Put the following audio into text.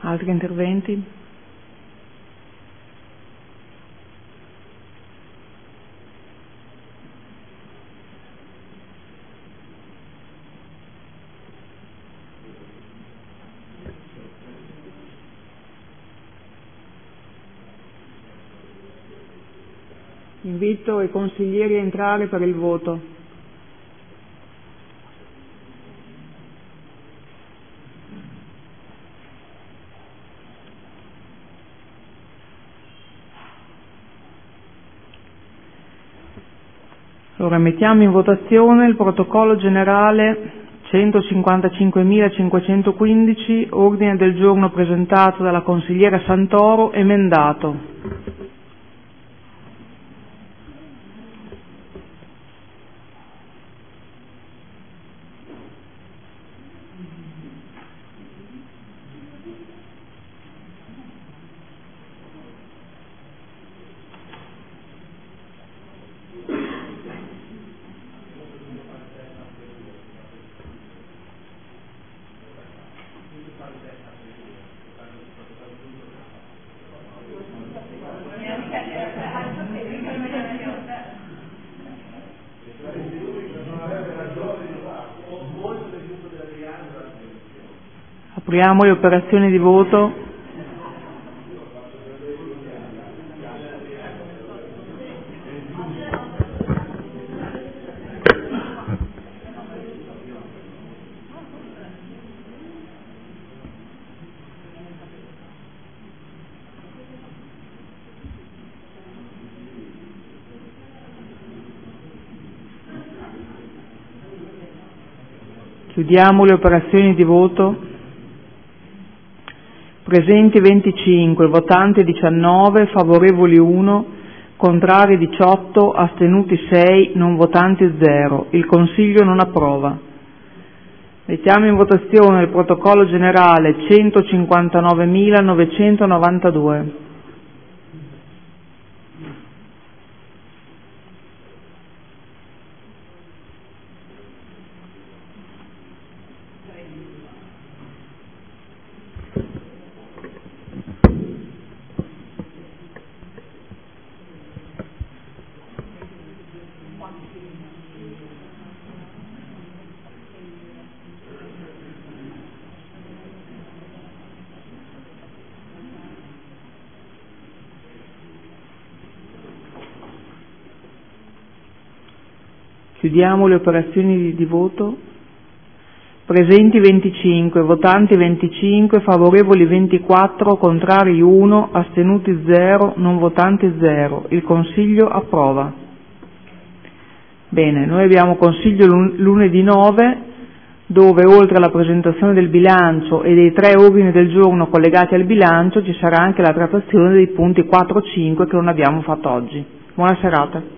Altri interventi? Invito i consiglieri a entrare per il voto. Allora, mettiamo in votazione il protocollo generale 155.515, ordine del giorno presentato dalla consigliera Santoro, emendato. Apriamo le operazioni di voto. Chiudiamo le operazioni di voto. Presenti 25, votanti 19, favorevoli 1, contrari 18, astenuti 6, non votanti 0. Il Consiglio non approva. Mettiamo in votazione il protocollo generale 159.992. Chiudiamo le operazioni di voto. Presenti 25, votanti 25, favorevoli 24, contrari 1, astenuti 0, non votanti 0. Il Consiglio approva. Bene, noi abbiamo Consiglio lunedì 9, dove oltre alla presentazione del bilancio e dei 3 ordini del giorno collegati al bilancio ci sarà anche la trattazione dei punti 4 e 5 che non abbiamo fatto oggi. Buona serata.